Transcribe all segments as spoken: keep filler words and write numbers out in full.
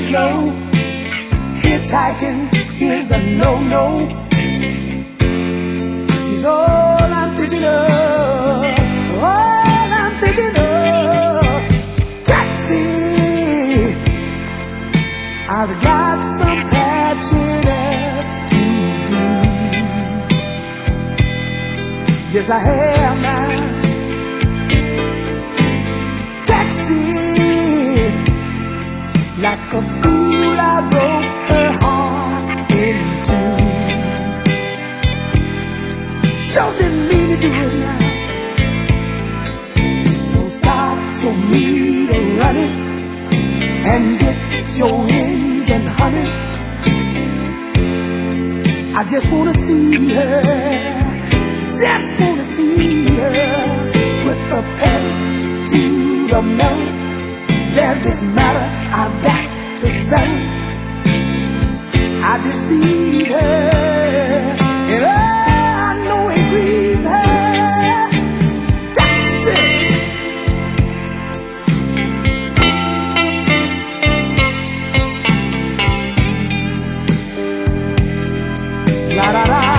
slow. Hitchhiking is a no-no. She's all I'm thinking of. All I'm thinking of. Taxi. I've got some passion at you. Yes, I have now. Like a fool, I broke her heart in two. Sure didn't mean to do it now. So stop for me to run it and get your engine honey. I just wanna see her, just wanna see her with the pedal to the metal. Does it matter? I've got to say I just need her, and I know it grieves her. That's it. La la la.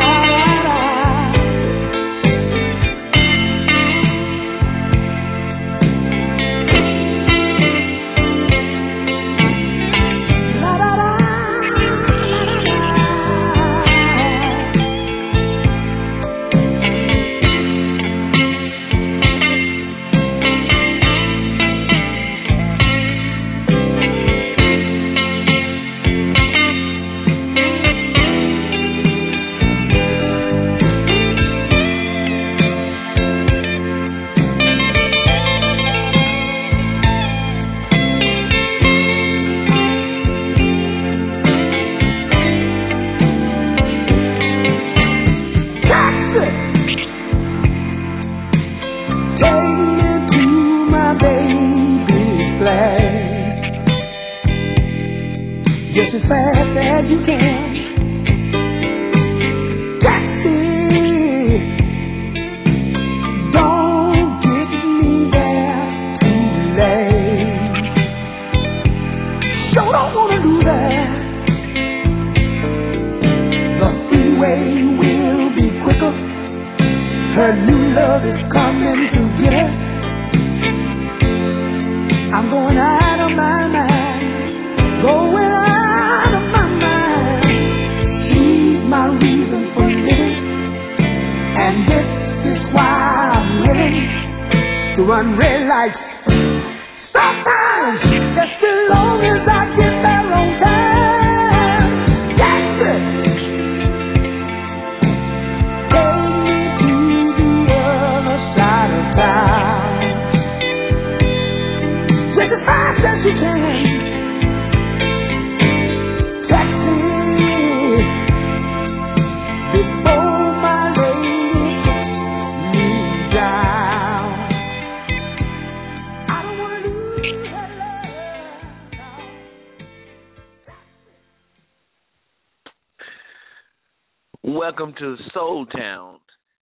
Welcome to Soul Town.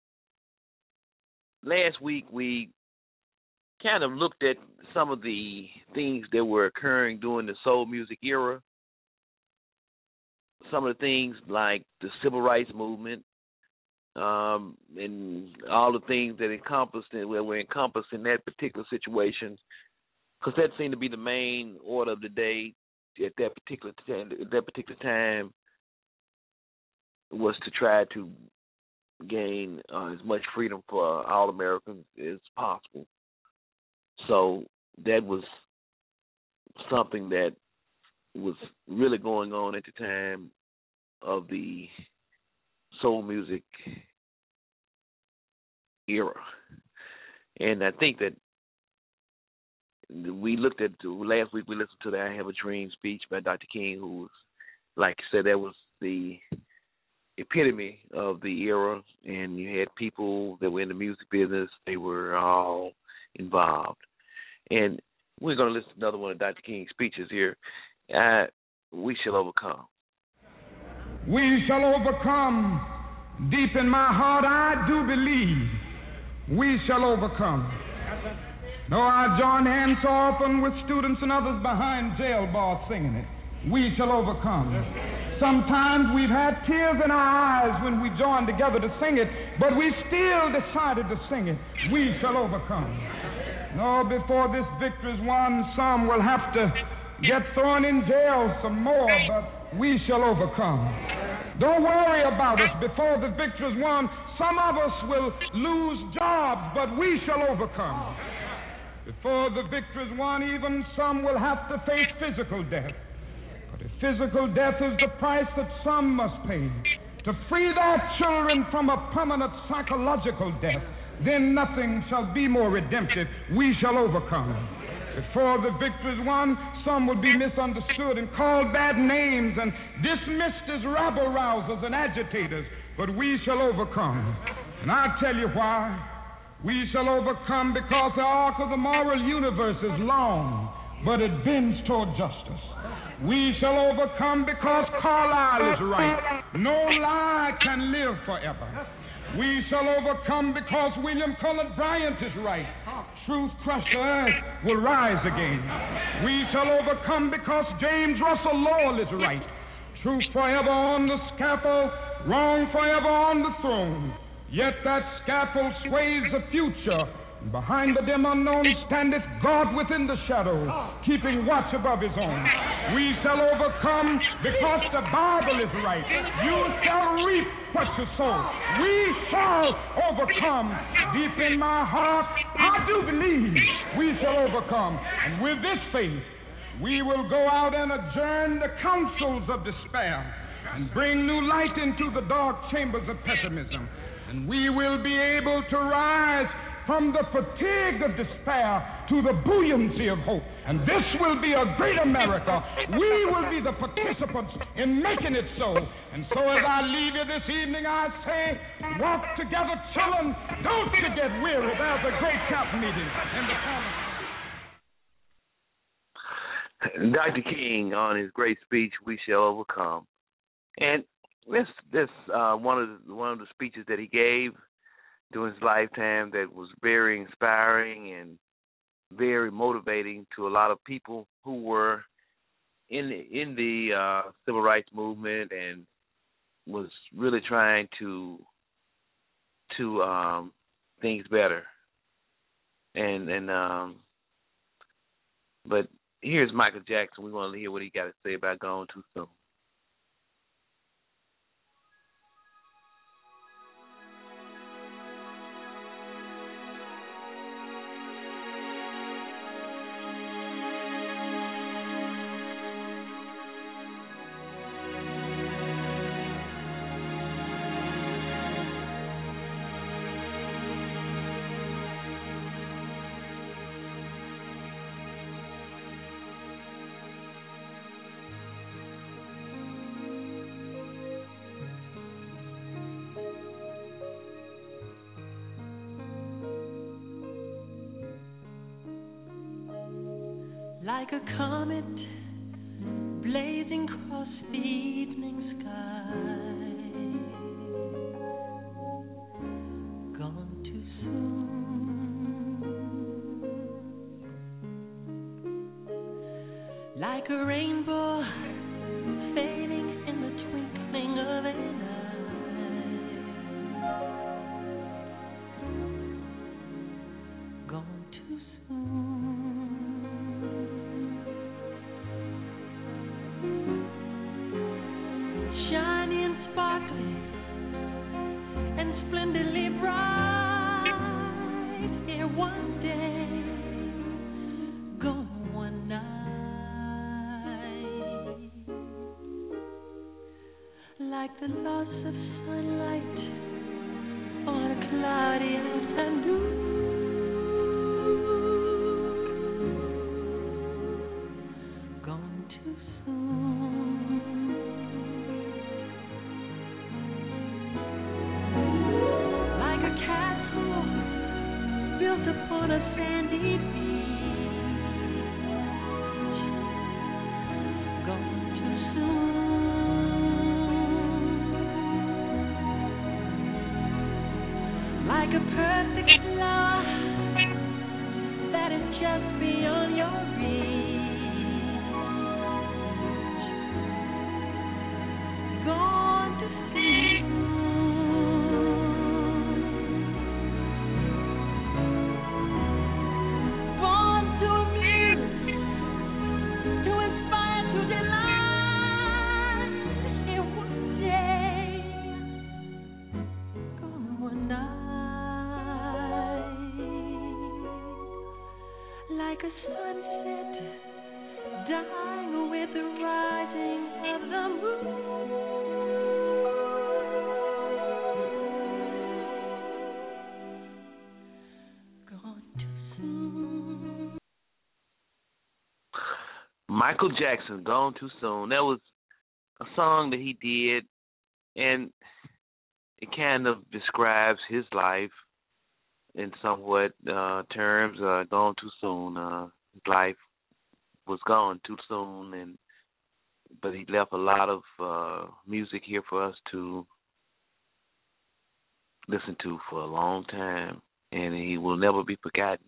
Last week we kind of looked at some of the things that were occurring during the soul music era. Some of the things like the civil rights movement, um, and all the things that encompassed that were encompassed in that particular situation, because that seemed to be the main order of the day at that particular time, at that particular time. Was to try to gain uh, as much freedom for all Americans as possible. So that was something that was really going on at the time of the soul music era. And I think that we looked at, last week we listened to the I Have a Dream speech by Doctor King, who was, like I said, that was the epitome of the era, and you had people that were in the music business. They were all involved. And we're going to listen to another one of Doctor King's speeches here. Uh, we shall overcome. We shall overcome. Deep in my heart, I do believe we shall overcome. Though I join hands so often with students and others behind jail bars singing it, we shall overcome. Sometimes we've had tears in our eyes when we joined together to sing it, but we still decided to sing it. We shall overcome. No, before this victory's won, some will have to get thrown in jail some more, but we shall overcome. Don't worry about us. Before the victory's won, some of us will lose jobs, but we shall overcome. Before the victory's won, even some will have to face physical death. But if physical death is the price that some must pay to free their children from a permanent psychological death, then nothing shall be more redemptive. We shall overcome. Before the victory's won, some will be misunderstood and called bad names and dismissed as rabble-rousers and agitators, but we shall overcome. And I'll tell you why. We shall overcome because the arc of the moral universe is long, but it bends toward justice. We shall overcome because Carlyle is right. No lie can live forever. We shall overcome because William Cullen Bryant is right. Truth crushed the earth will rise again. We shall overcome because James Russell Lowell is right. Truth forever on the scaffold, wrong forever on the throne. Yet that scaffold sways the future. Behind the dim unknown standeth God within the shadow, keeping watch above his own. We shall overcome because the Bible is right. You shall reap what you sow. We shall overcome. Deep in my heart, I do believe we shall overcome. And with this faith, we will go out and adjourn the councils of despair and bring new light into the dark chambers of pessimism. And we will be able to rise from the fatigue of despair to the buoyancy of hope. And this will be a great America. We will be the participants in making it so. And so as I leave you this evening, I say, walk together, children. Don't you get weary. There's a great camp meeting in the corner. Doctor King, on his great speech, "We Shall Overcome," and this this uh, one of the, one of the speeches that he gave during his lifetime that was very inspiring and very motivating to a lot of people who were in the, in the uh, civil rights movement and was really trying to to um, things better. And and um, but here's Michael Jackson. We want to hear what he got to say about Gone Too Soon. Like a comet blazing across the evening sky, gone too soon. Like a rainbow fading in the twinkling of an eye, gone too soon. Like the loss of sunlight on a cloudy afternoon, gone too soon. Like a castle built upon a sandy beach, gone too soon. Like a perfect love that is flying with the rising of the moon. Gone too soon. Michael Jackson, Gone Too Soon. That was a song that he did, and it kind of describes his life in somewhat uh, terms. Uh, gone too soon. Uh, his life was gone too soon, and but he left a lot of uh, music here for us to listen to for a long time, and he will never be forgotten.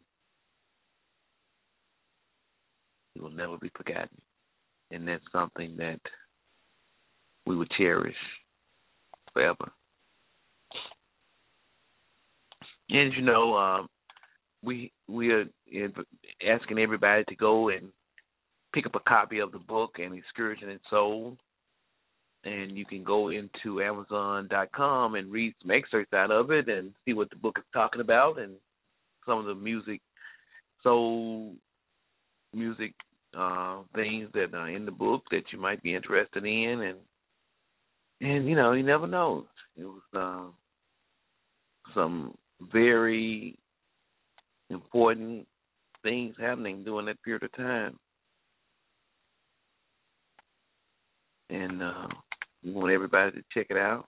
He will never be forgotten, and that's something that we would cherish forever. And you know, um, we we are asking everybody to go and pick up a copy of the book, An Excursion in Soul, and you can go into Amazon dot com and read some excerpts out of it and see what the book is talking about and some of the music, soul music uh, things that are in the book that you might be interested in, and and you know, you never know. It was uh, some very important things happening during that period of time. And uh, we want everybody to check it out.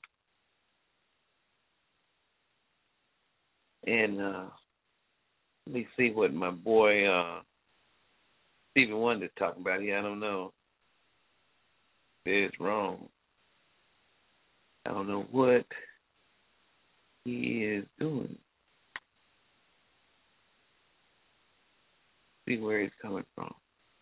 And uh, let me see what my boy uh, Stevie Wonder is talking about here. I don't know. It's wrong. I don't know what he is doing. See where he's coming from.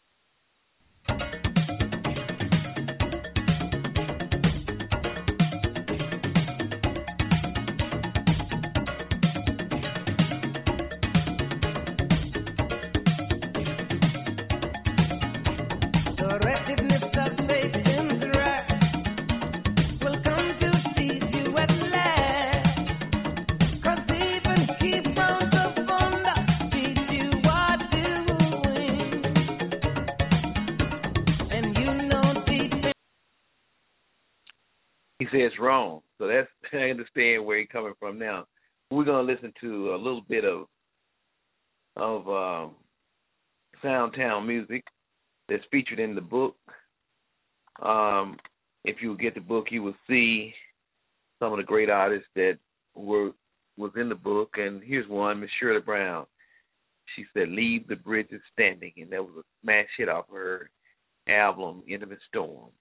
He says wrong, so that's I understand where he's coming from now. We're going to listen to a little bit of of um, Soundtown music that's featured in the book. Um, if you get the book, you will see some of the great artists that were was in the book. And here's one, Miss Shirley Brown. She said, "Leave the Bridges Standing," and that was a smash hit off her album, Intimate Storm.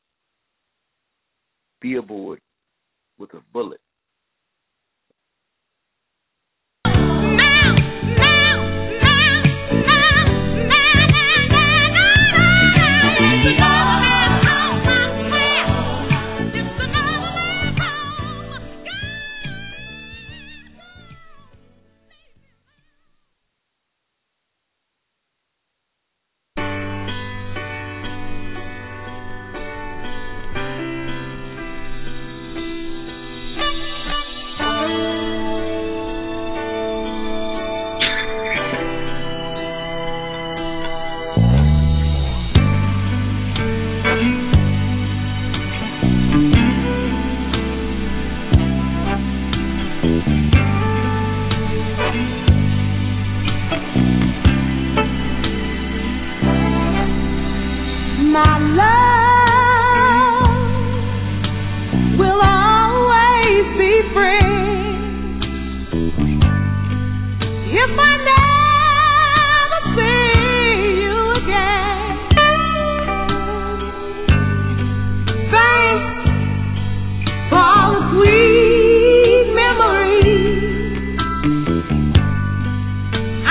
Be aboard with a bullet.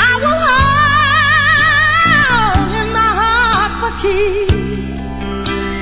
Keep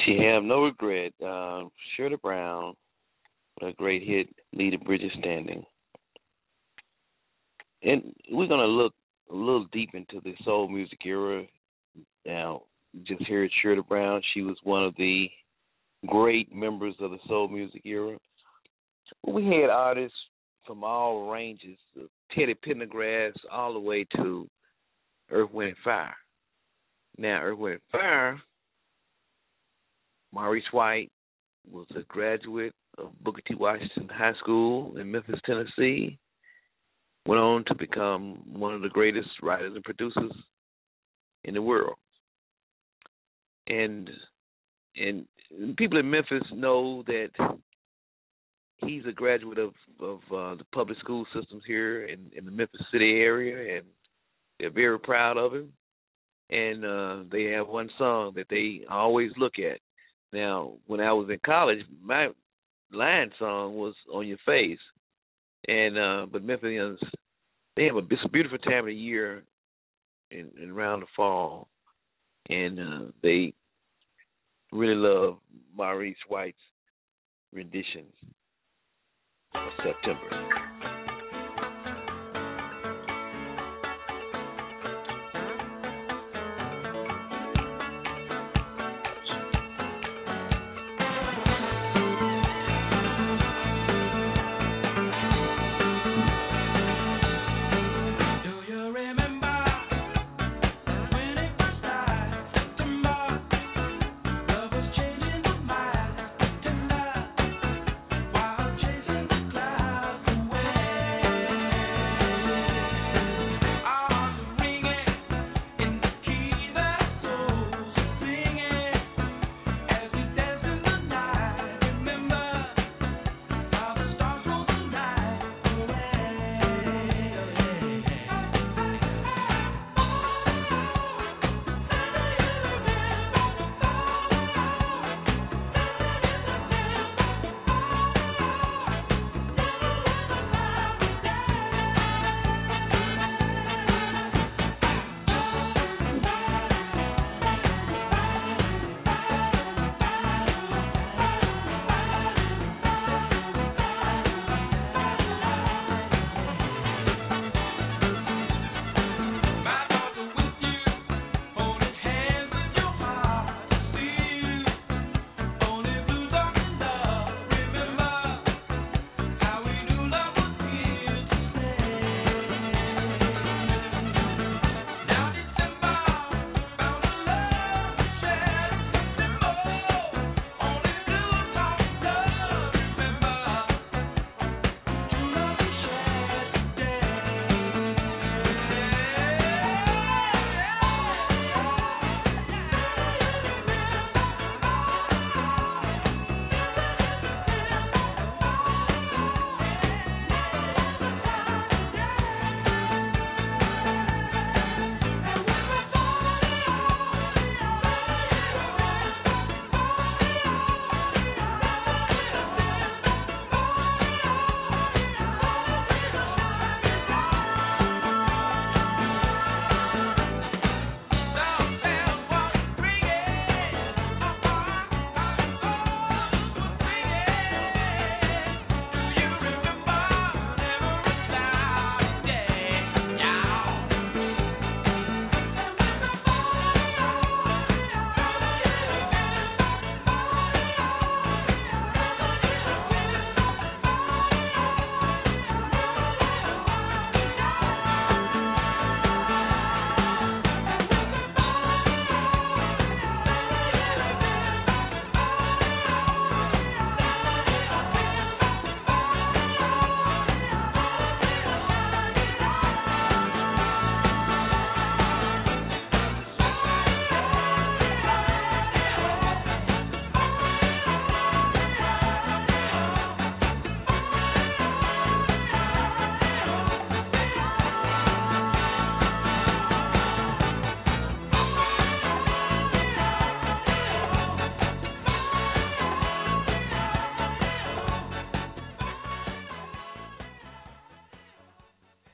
She Have No Regret. Uh, Shirley Brown, a great hit, Leave the Bridges Standing. And we're going to look a little deep into the soul music era. Now, just heard Shirley Brown. She was one of the great members of the soul music era. We had artists from all ranges, Teddy Pendergrass all the way to Earth, Wind and Fire. Now, Earth, Wind and Fire, Maurice White was a graduate of Booker T. Washington High School in Memphis, Tennessee. Went on to become one of the greatest writers and producers in the world. And and people in Memphis know that he's a graduate of, of uh, the public school systems here in, in the Memphis City area, and they're very proud of him. And uh, they have one song that they always look at. Now, when I was in college, my line song was On Your Face. And uh, but Memphians, they have a, it's a beautiful time of the year in, in around the fall, and uh, they really love Maurice White's rendition of September.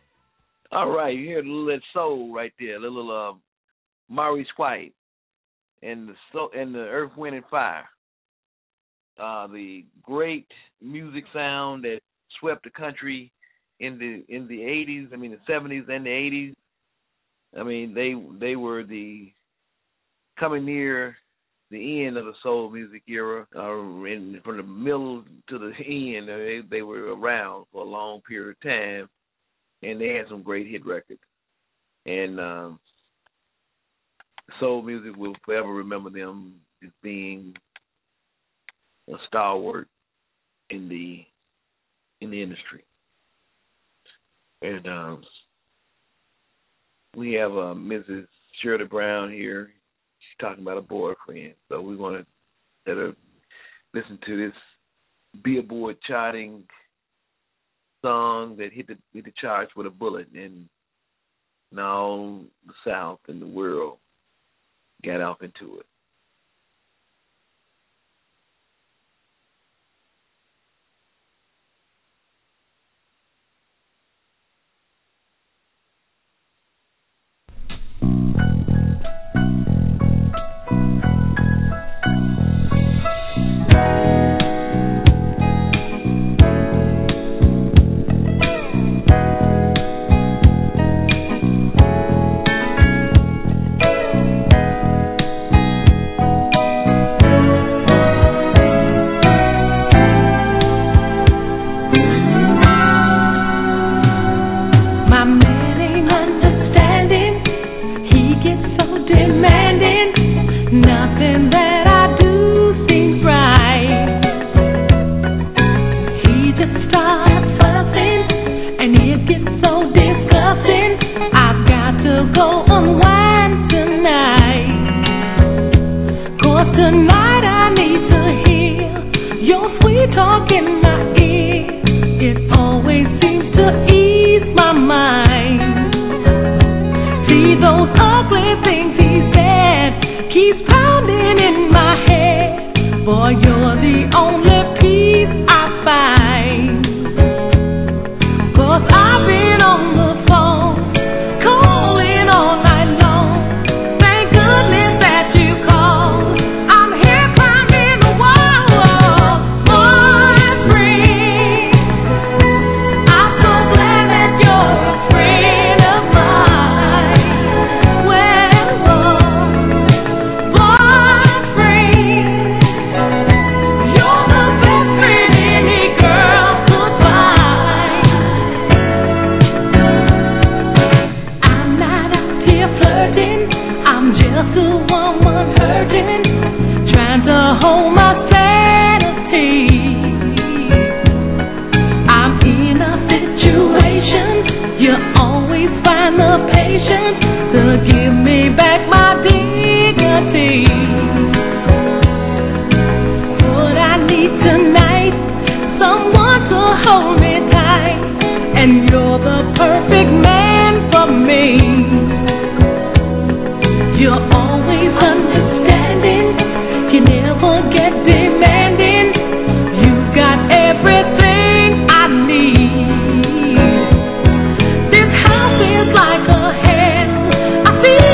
All right, you hear a little of that soul right there, a little uh, Maurice White. and the so and the Earth, Wind and Fire. Uh, the great music sound that swept the country in the in the eighties. I mean, the seventies and the eighties. I mean, they they were the coming near the end of the soul music era. Uh, and from the middle to the end, they, they were around for a long period of time, and they had some great hit records. And um, soul music will forever remember them as being a stalwart in the in the industry. And um, we have uh, Missus Shirley Brown here. She's talking about a boyfriend. So we want to let her listen to this Billboard charting song that hit the hit the charts with a bullet, and now the South and the world got off into it. I feel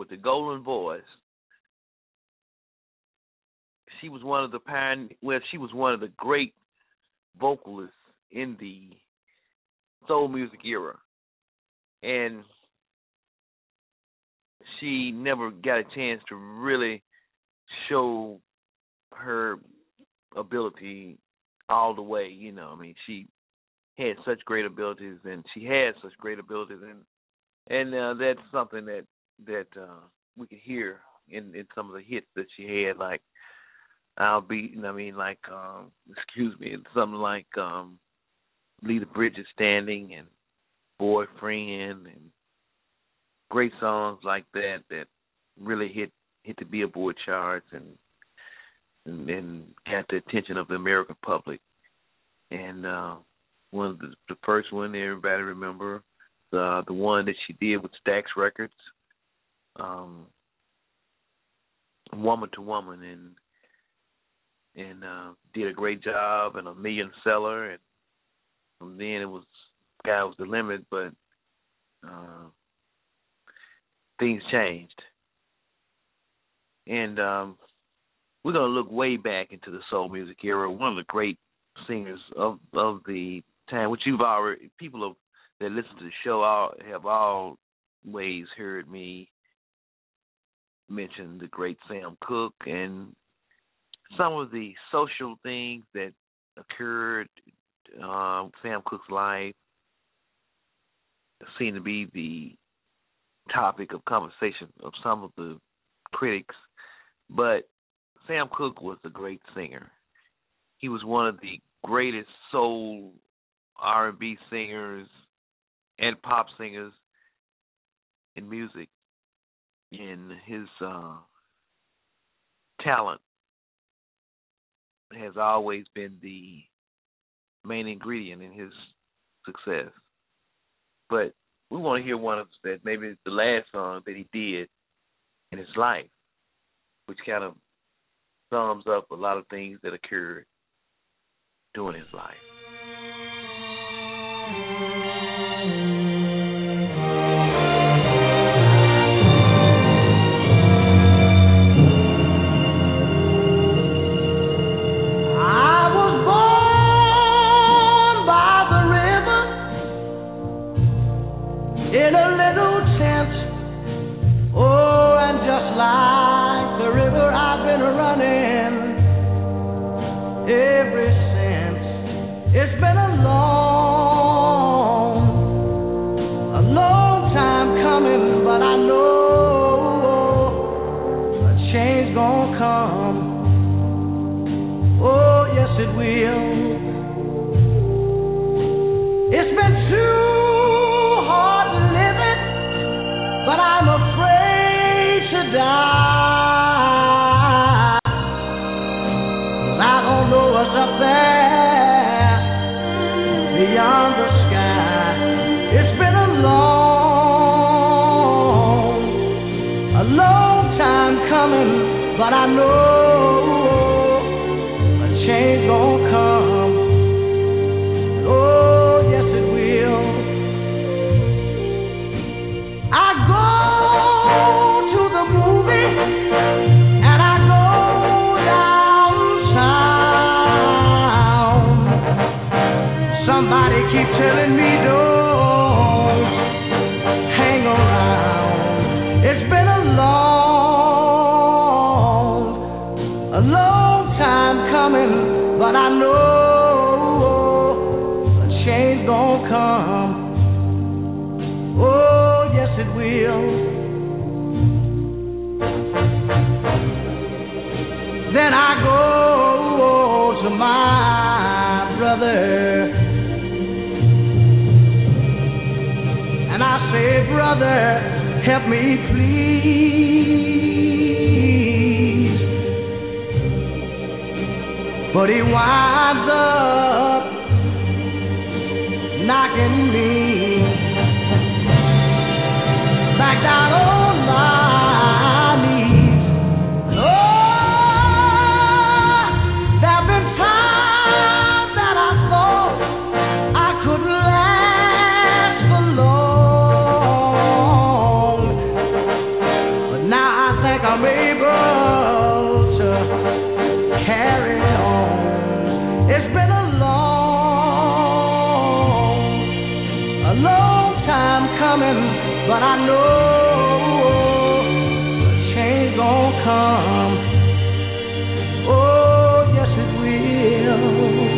with the golden voice. She was one of the pioneer. Well, she was one of the great vocalists in the soul music era, and she never got a chance to really show her ability all the way. You know, I mean, she had such great abilities, and she had such great abilities, and and uh, that's something that that uh, we could hear in, in some of the hits that she had, like I'll Be, I mean, like, um, excuse me, something like um, Leave the Bridges Standing and Boyfriend, and great songs like that that really hit hit the Billboard charts and and, and got the attention of the American public. And uh, one of the, the first one everybody remember, the the one that she did with Stax Records, um, Woman to Woman, and and uh, did a great job and a million seller. And from then it was sky was the limit, but uh, things changed. And um, we're going to look way back into the soul music era. One of the great singers of of the time, which you've already, people have, that listen to the show all, have always heard me mention the great Sam Cooke and some of the social things that occurred uh, Sam Cooke's life seemed to be the topic of conversation of some of the critics, but Sam Cooke was a great singer. He was one of the greatest soul R and B singers and pop singers in music, and his uh, talent has always been the main ingredient in his success. But we want to hear one of that, maybe the last song that he did in his life, which kind of sums up a lot of things that occurred during his life. But I know a change gon' come. Oh, yes it will. I go to the movie and I go downtown. Somebody keep telling me don't hang around. It's been a long A long time coming, but I know a change gon' come. Oh, yes it will. Then I go to my brother and I say, brother, help me please. But he winds up knocking me back down on my knees. Oh, there've been times that I thought I couldn't last for long, but think I'm able to carry on. It's been a long, a long time coming, but I know change gonna come. Oh, yes it will.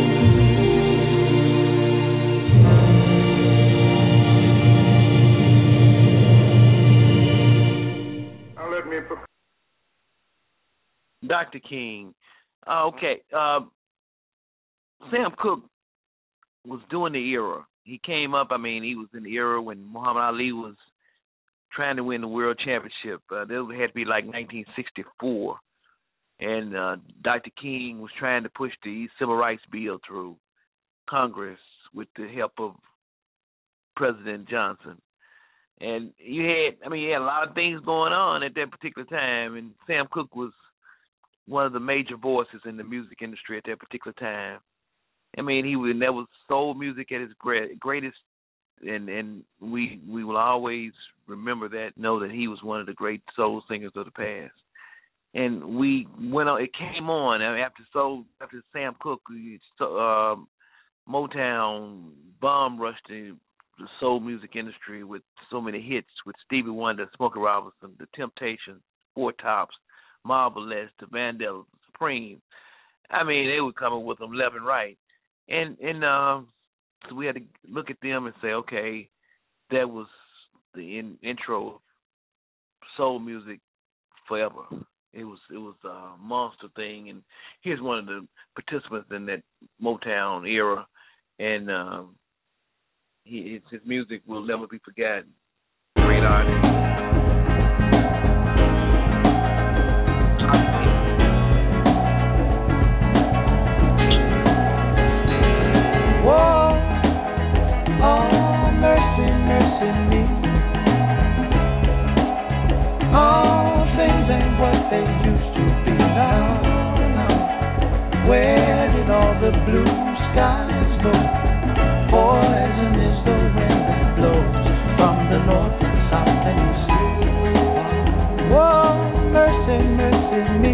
Doctor King. Uh, okay. Uh, Sam Cooke was doing the era. He came up, I mean, he was in the era when Muhammad Ali was trying to win the world championship. Uh, this had to be like nineteen sixty-four. And uh, Doctor King was trying to push the civil rights bill through Congress with the help of President Johnson. And you had, I mean, you had a lot of things going on at that particular time, and Sam Cooke was one of the major voices in the music industry at that particular time. I mean, he was, that was soul music at its greatest, and and we we will always remember that, know that he was one of the great soul singers of the past. And we went on, it came on after soul, after Sam Cooke, uh, Motown bomb rushed the, the soul music industry with so many hits with Stevie Wonder, Smokey Robinson, The Temptations, Four Tops, Marvelous, The Vandellas, Supreme. I mean, they were coming with them left and right. And and uh, so we had to look at them and say, okay, that was the in, intro of soul music forever. It was it was a monster thing. And here's one of the participants in that Motown era. And um, he, his, his music will never be forgotten. Great artist. Where did all the blue skies go? Poison is the wind that blows from the north and south and east. Whoa, mercy, mercy me.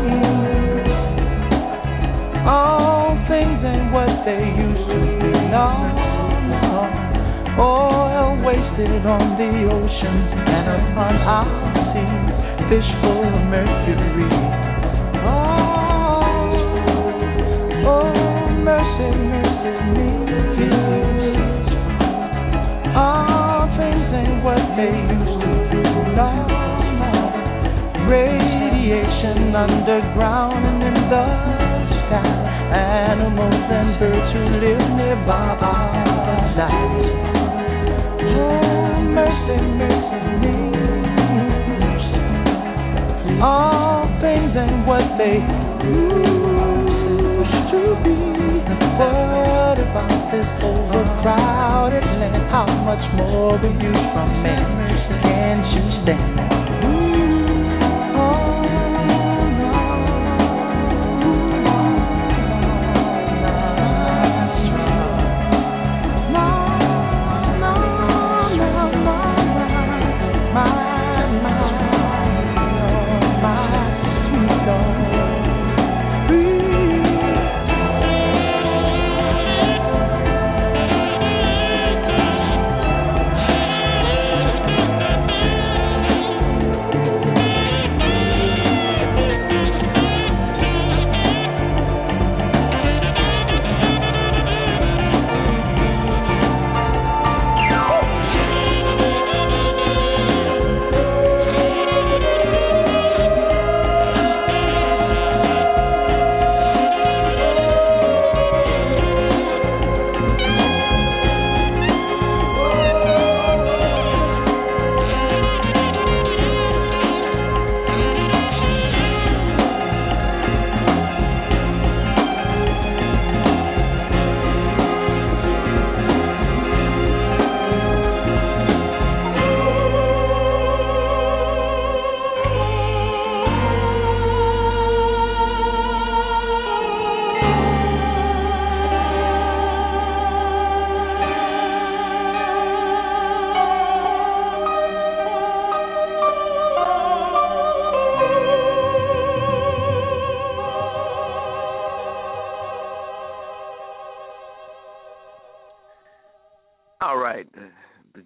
All things ain't what they used to be. No, no. Oil wasted on the oceans and upon our seas, fish full of mercury. Oh, oh, mercy, mercy me. All things ain't what they used to be. No, no. Radiation underground and in the sky. Animals and birds who live nearby are alive. Oh, mercy, mercy me. All things ain't what they used to be. What about this overcrowded land? How much more will you from man? Can't you stand that? Ooh, oh, no, no, no, no, no, my, my, my sweet Lord.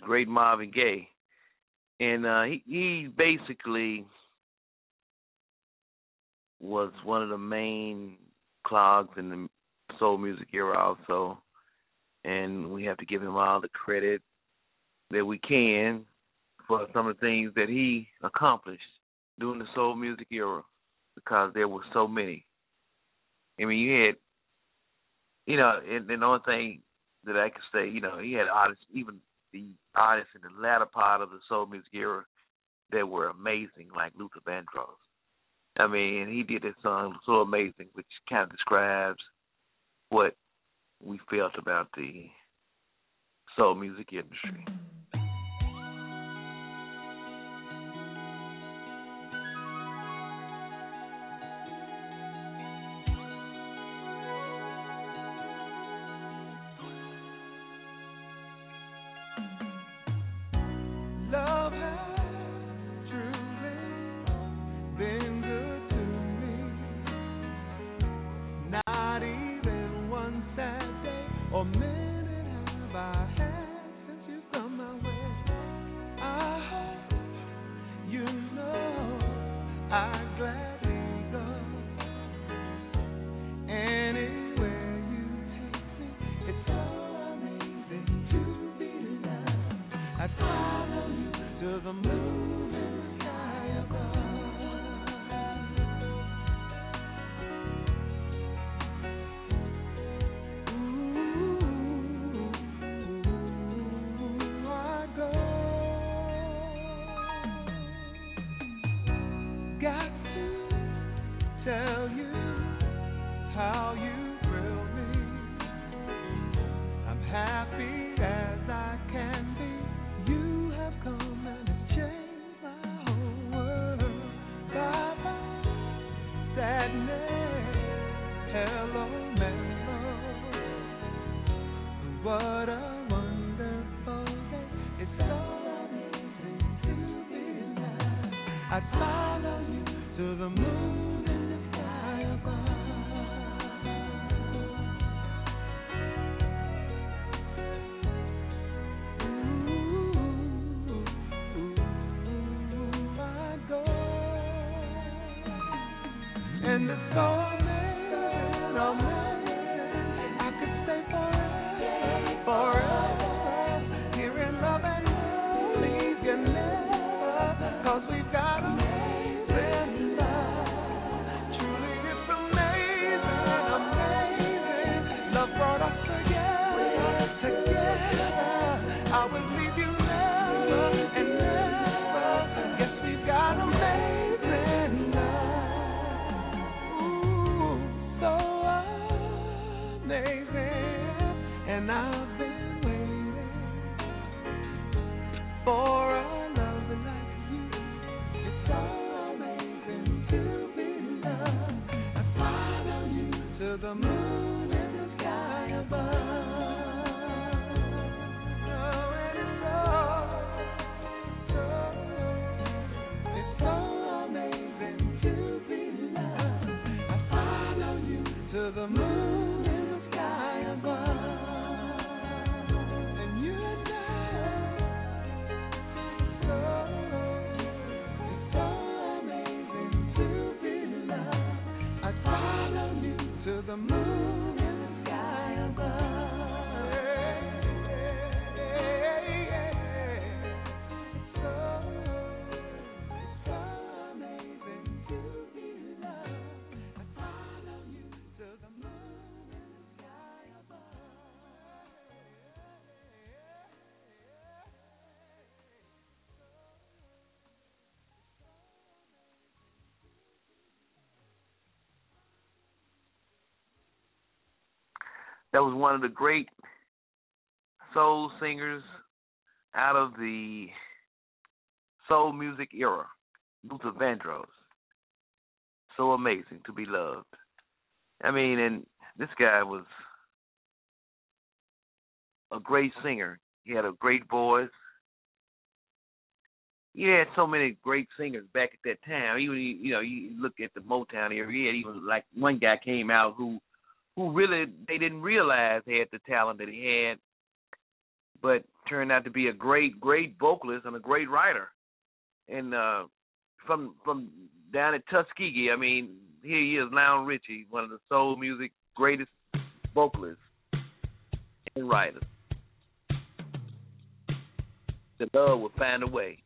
great Marvin Gaye, and uh, he he basically was one of the main clogs in the soul music era also, and we have to give him all the credit that we can for some of the things that he accomplished during the soul music era, because there were so many. I mean, you had, you know, and, and the only thing that I can say, you know, he had artists, even the artists in the latter part of the soul music era that were amazing, like Luther Vandross. I mean, he did that song so amazing, which kind of describes what we felt about the soul music industry. And it's so amazing, amazing. I could stay forever, forever. Here in love and leave you never. Cause we've got amazing love. Truly it's amazing, amazing. Love brought us together, together. I will leave you never and never. Yes, we've got amazing love. And I've been waiting for a love like you. It's so amazing to be loved. I follow you to the moon and the sky above. Oh, and it's so, so, it's so amazing to be loved. I follow you to the moon and the sky above. To the moon and the sky above. Yeah, yeah, yeah. So, it's so amazing to be loved. I follow you to the moon and the sky above. That was one of the great soul singers out of the soul music era, Luther Vandross. So amazing to be loved. I mean, and this guy was a great singer. He had a great voice. He had so many great singers back at that time. Even, you know, you look at the Motown area, he had even like one guy came out who who really, they didn't realize he had the talent that he had. but turned out to be a great, great vocalist and a great writer. And uh, from from down at Tuskegee, I mean, here he is, Lionel Richie, one of the soul music greatest vocalists and writers. The love will find a way.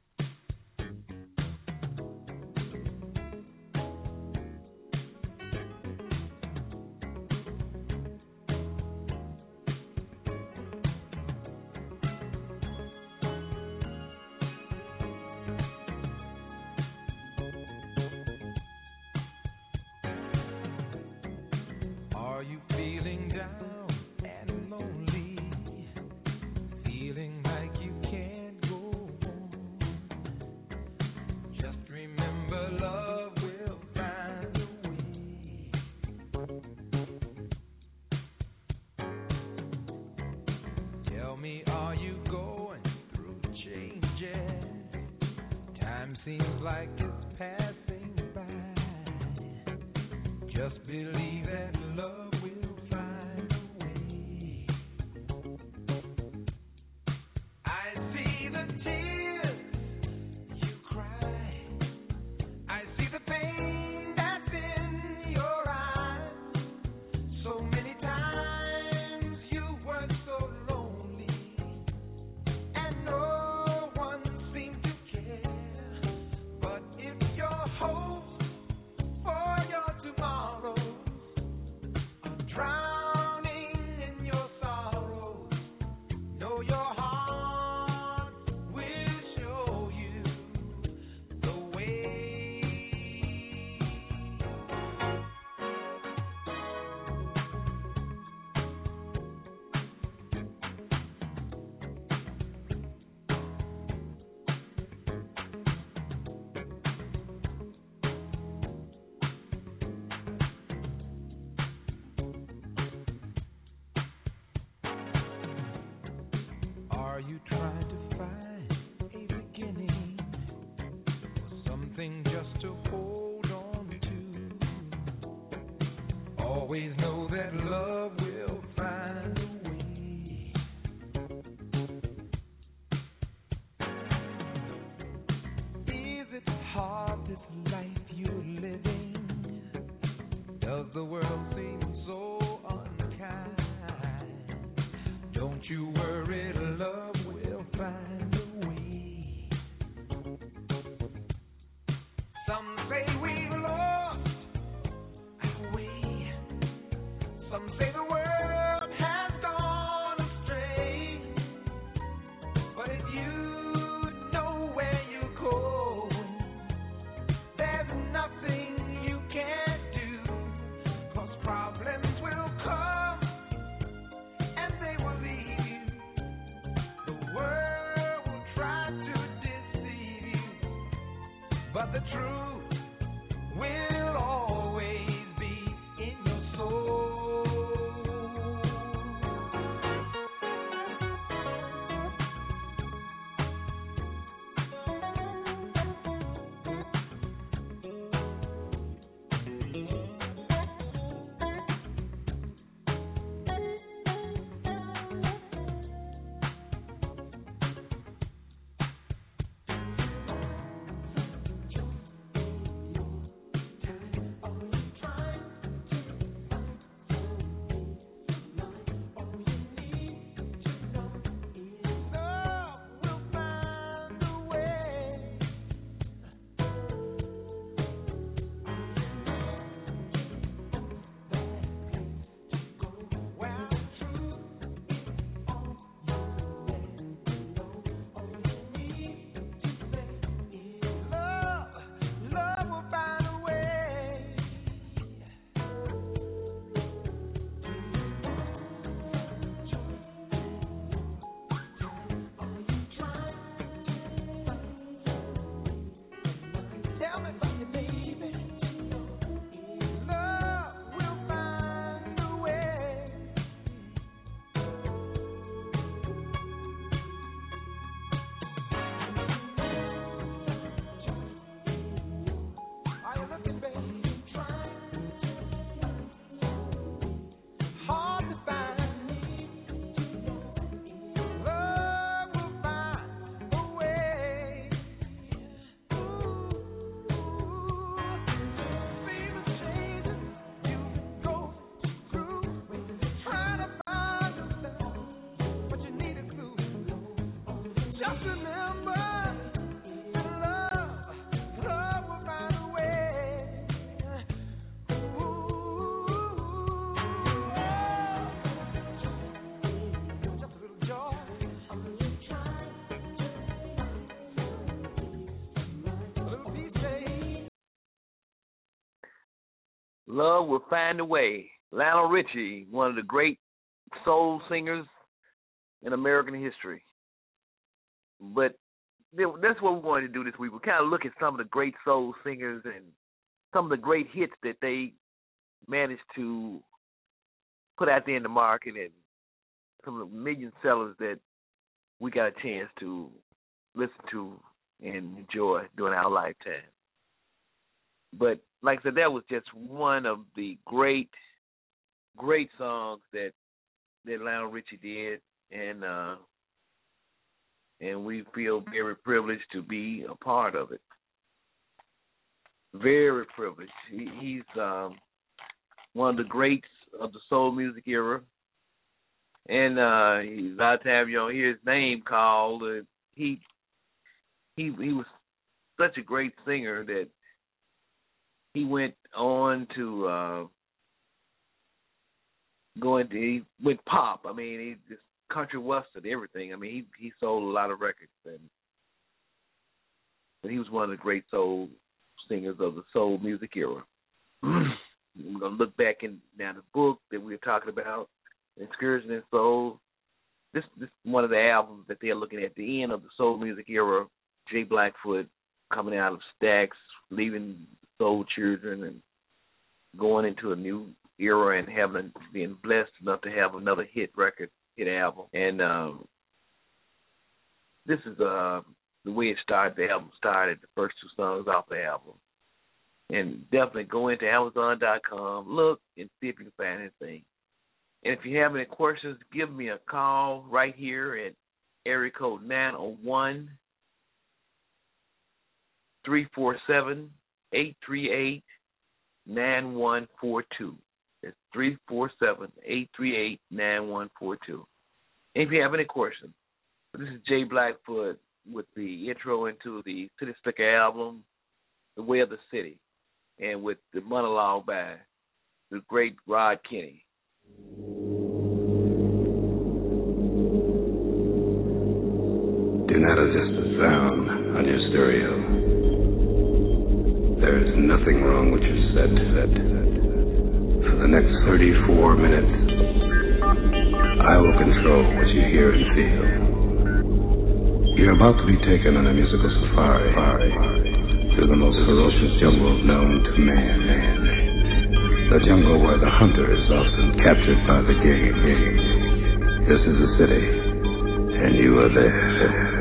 Love Will Find a Way. Lionel Richie, one of the great soul singers in American history. But that's what we wanted to do this week. We kind of look at some of the great soul singers and some of the great hits that they managed to put out there in the market and some of the million sellers that we got a chance to listen to and enjoy during our lifetime. But like I said, that was just one of the great, great songs that that Lionel Richie did, and uh, and we feel very privileged to be a part of it. Very privileged. He, he's um, one of the greats of the soul music era, and uh, he's about to have you know hear his name called. Uh, he he he was such a great singer that he went on to uh, go into he went pop. I mean, he just country western, everything. I mean, he he sold a lot of records, and but he was one of the great soul singers of the soul music era. We're gonna look back in now the book that we were talking about, Excursion in Soul. This this is one of the albums that they're looking at the end of the soul music era. Jay Blackfoot coming out of Stax, leaving Soul Children and going into a new era and having being blessed enough to have another hit record, hit album. And um, this is uh, the way it started. The album started. The first two songs off the album. And definitely go into Amazon dot com, look, and see if you can find anything. And if you have any questions, give me a call right here at area code nine oh one, three four seven, eight three eight, nine one four two. It's three four seven, eight three eight, nine one four two. And if you have any questions, this is Jay Blackfoot with the intro into the City Slicker album, The Way of the City, and with the monologue by the great Rod Kenny. Do not adjust the sound on your stereo. There is nothing wrong with your set. For the next thirty-four minutes, I will control what you hear and feel. You're about to be taken on a musical safari through the most ferocious jungle known to man. The jungle where the hunter is often captured by the game. This is the city, and you are there.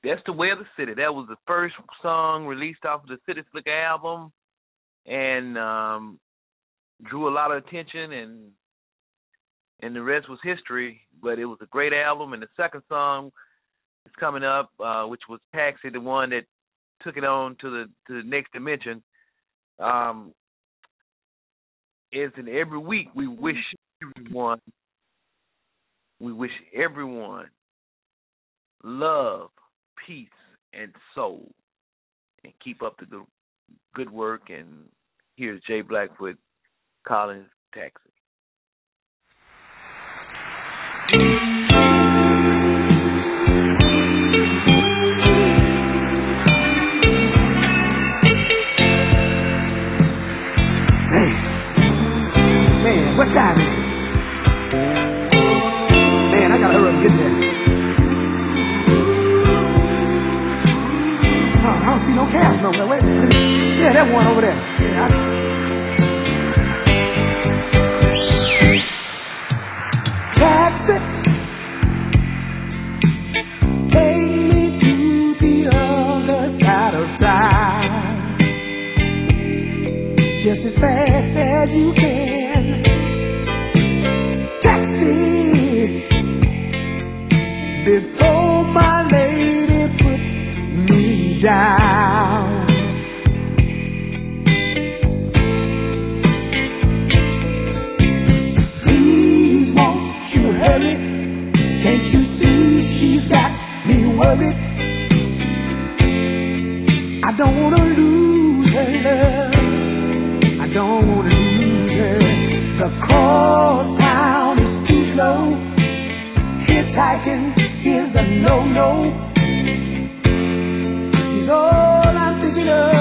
That's the Way of the City. That was the first song released off of the City Slicker album, and um, drew a lot of attention, and and the rest was history. But it was a great album. And the second song is coming up, uh, which was Taxi, the one that took it on to the to the next dimension. Um, is in every week we wish everyone, we wish everyone love, peace, and soul, and keep up the good, good work. And here's Jay Blackfoot, Collins, Taxi. What time is it? Man, I gotta hurry up and get there. No, I don't see no cabs nowhere. Wait, yeah, that one over there. Yeah, I... Taxi, take me to the other side of town, just as fast as you can. Before my lady put me down, please won't you hurry? Can't you see she's got me worried? I don't wanna lose her love, I don't wanna lose her. The cross town is too slow, hitchhiking is a no-no. She's all I'm thinking of.